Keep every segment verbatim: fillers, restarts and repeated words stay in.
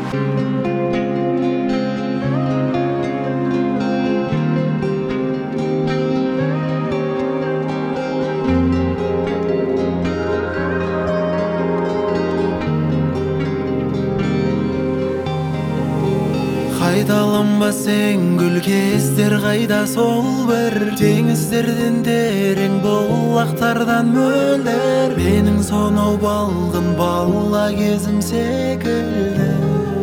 Қайталанба сен гүл кездер, қайда сол бір теңіздерден терең бұлақтардан мөлдір. Менің сонау балғын бала кезім секілді.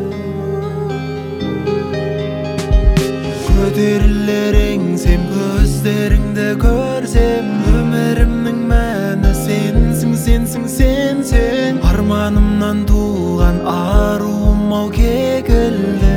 Көтерілер еңсем көздеріңді көрсем, өмірімнің мәні сенсің, сенсің, сен, сен. Арманымнан туған аруым ау кекілді.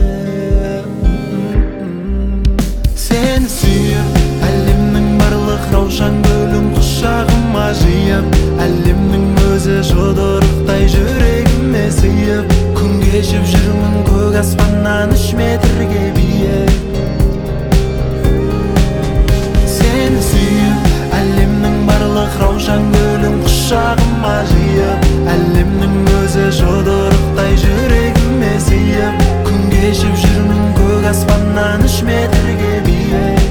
Сені сүйіп, әлемнің барлық раушан гүлін құшағыма жиып, әлемнің өзі жұдырықтай жүрегіме сыйып, күн кешіп жүрмін көк аспаннан үш метрге биік. Сені сүйіп, әлемнің барлық раушан гүлін құшағыма жиып, әлемнің өзі жұдырықтай жүрегіме сыйып, күн кешіп жүрмін көк аспаннан үш метрге биік.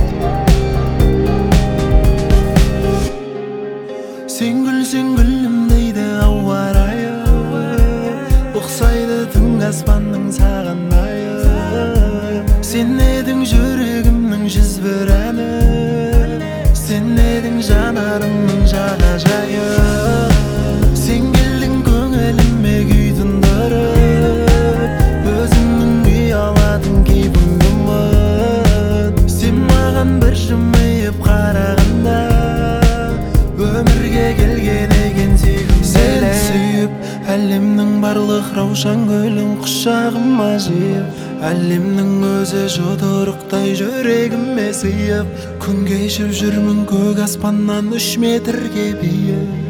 Сен күлсең гүлім дейді ауа райы, ұқсайды түн аспанның саған айы. Сен едің жүрегімнің жүз бір әні, сен едің жанарымның жағажайы. Сен келдің көңіліме күй тұндырып, өзіңнің күй алатын кейпіңді ұмыт. Сен маған бір жымиып қарағанда, өмірге келген екен сүйгім. Сені сүйіп, әлемнің барлық раушан гүлін құшағыма жиып, әлемнің өзі жұдырықтай жүрегіме сыйып, күн кешіп жүрмін көк аспаннан үш метрге биік.